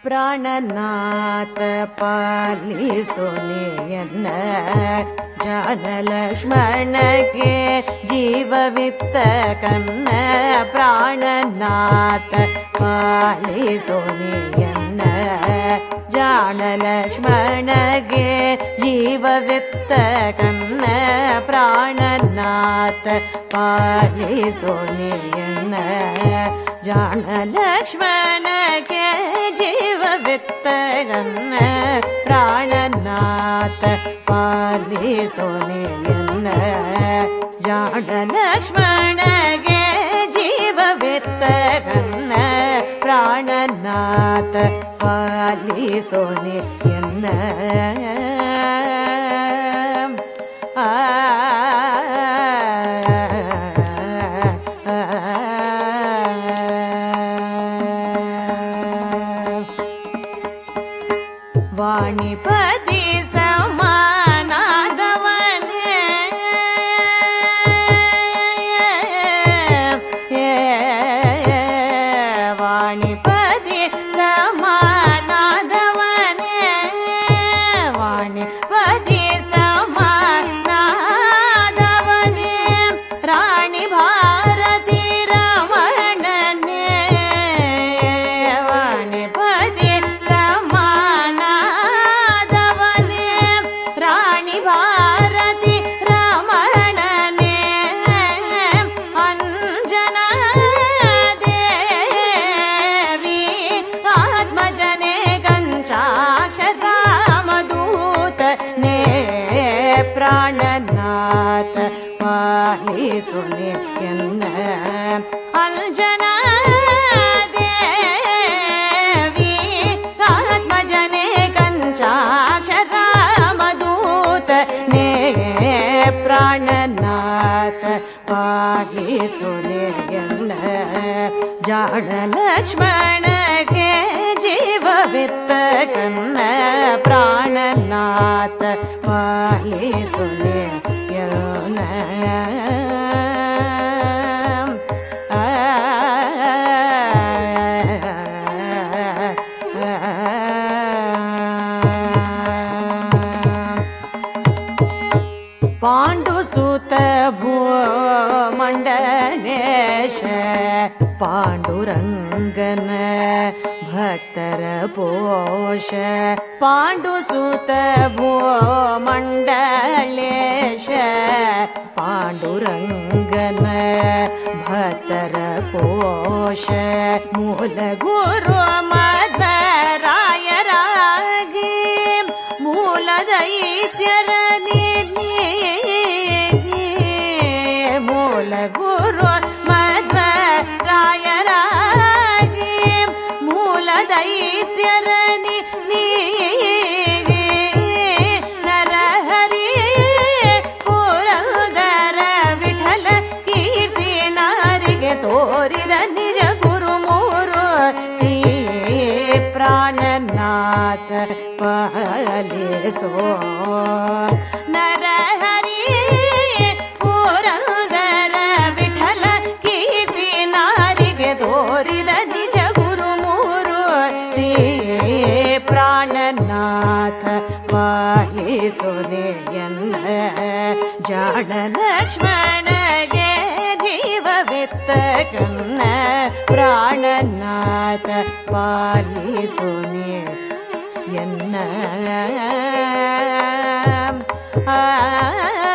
ಪ್ರಾಣನಾಥ ಪಾಲಿಸು ನೀಯನ್ನ ಜಾನಲಕ್ಷ್ಮಣಗೆ ಜೀವವಿತ್ತ ಕನ್ನ ಪ್ರಾಣನಾಥ ಪಾಲಿಸು ನೀಯನ್ನ ಜಾನಲಕ್ಷ್ಮಣಗೆ ಜೀವವಿತ್ತ ಕನ್ನ ಪ್ರಾಣನಾಥ ಪಾಲಿಸು ನೀಯನ್ನ ಜಾನಲಕ್ಷ್ಮಣಗೆ ಜೀವವಿತ್ತ ಕನ್ನ ಪ್ರಾಣನಾಥ ಪಾಲಿಸು ನೀಯನ್ನ ಜಾನಲಕ್ಷ್ಮಣಗೆ ಜೀವವಿತ್ತ ಕನ್ನ ಪ್ರಾಣನಾಥ ಪಾಲಿಸು ನೀಯನ್ನ ವಾಣಿಪತಿ ಸಮಾನಾದವನೇ ವಾಣಿಪತಿ ಸಮಾನಾದವನೇ ವಾಣಿಪತಿ ಸಮಾನಾದವನೇ ರಾಣಿ ಭಾರತಿ ರಮಣನೇ ವಾಣಿಪತಿ ಭಾರತಿ ರಮಣನೇ ಅಂಜನಾ ದೇವಿ ಆತ್ಮಜನೇ ಗಂಚಾಕ್ಷರಾಮದೂತನೇ ಪ್ರಾಣನಾಥ ಪಾಲಿಸು ನೀಯನ್ನ ಅಂಜನಾ ದೇವಿ ಆತ್ಮಜನೇ ಗಂಚಾಕ್ಷರಾಮದೂತನೇ ಪ್ರಾಣನಾಥ ಪಾಲಿಸು ನೀಯನ್ನ ಜಾನಲಕ್ಷ್ಮಣಗೆ ಜೀವವಿತ್ತ ಕನ್ನ ಪ್ರಾಣನಾಥ ಪಾಲಿಸು ನೀಯನ್ನ ಪಾಂಡುಸುತ ಭೂಮಂಡಲೇಶ ಪಾಂಡುರಂಗನ ಭಕ್ತರ ಪೋಷ ಪಾಂಡುಸುತ ಭೂಮಂಡಲೇಶ ಪಾಂಡುರಂಗನ ಭಕ್ತರ ಪೋಷ ಮೂಲ ಗುರು ಮಧ್ವರಾಯರಾಗಿ ಮೂಲ ದೈತ್ಯರ ಮೂಲ ಗುರು ಮಧ್ವರಾಯರಾಗಿ ಮೂಲ ದೈತ್ಯರ ನರಹರಿ ಪುರಂದರ ವಿಠಲ ಕೀರ್ತಿ ನಾರಿಗೆ ತೋರಿದ ನಿಜ ಗುರು ಮೂರ್ತಿ ಪ್ರಾಣನಾಥ ಪಾಲಿಸೋ ನರಹರಿ ಪುರಂದರ ವಿಠಲ ಕೀರ್ತಿ ನಾರಿಗೆ ತೋರಿದ ನಿಜ ಗುರು ಮೂರ್ತಿ ಪ್ರಾಣನಾಥ ಪಾಲಿಸು ನೀಯನ್ನ ಜಾನಲಕ್ಷ್ಮಣಗೆ ಜೀವವಿತ್ತ ಕನ್ನ ಪ್ರಾಣನಾಥ ಪಾಲಿಸು ನೀಯನ್ನ